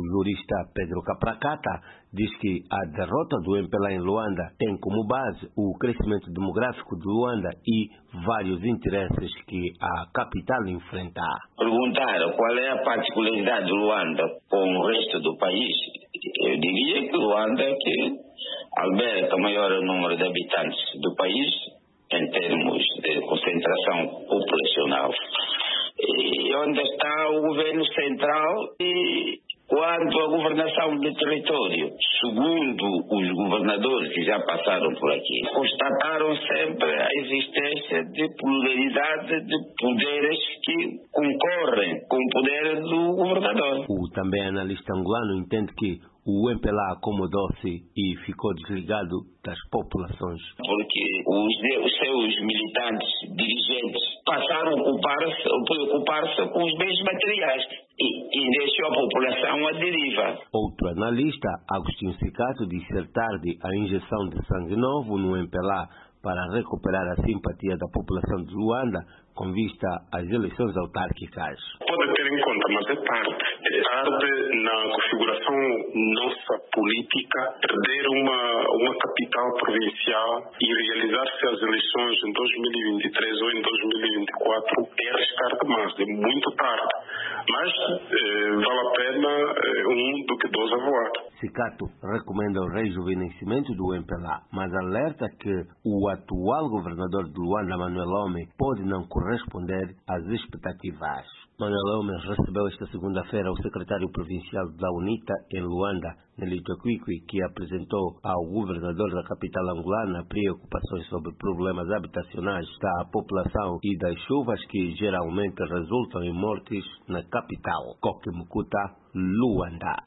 jurista Pedro Capracata diz que a derrota do MPLA em Luanda tem como base o crescimento demográfico de Luanda e vários interesses que a capital enfrenta. Perguntaram qual é a particularidade de Luanda com o resto do país. Eu diria que Luanda é que alberga o maior número de habitantes do país em termos de concentração populacional. E onde está o governo central e quanto à governação do território, segundo os governadores que já passaram por aqui, constataram sempre a existência de pluralidade de poderes que concorrem com o poder do governador. O também analista angolano entende que o MPLA acomodou-se e ficou desligado das populações. Porque os seus militantes, dirigentes, passaram a preocupar-se com os bens materiais e deixou a população à deriva. Outro analista, Agostinho Cicato, diz ser tarde a injeção de sangue novo no MPLA para recuperar a simpatia da população de Luanda com vista às eleições autárquicas. Pode ter em conta, mas é tarde. É tarde na configuração nossa política perder uma capital provincial e realizar-se as eleições em 2023 ou em 2024 é arriscar demais, é muito tarde. Mas vale a pena do que dois a voar. Cicato recomenda o rejuvenescimento do MPLA, mas alerta que o atual governador de Luanda, Manuel Homem, pode não corresponder às expectativas. Manuel Homem recebeu esta segunda-feira o secretário provincial da UNITA em Luanda, Nelito Quiqui, que apresentou ao governador da capital angolana preocupações sobre problemas habitacionais da população e das chuvas que geralmente resultam em mortes na capital. Coque Mukuta, Luanda.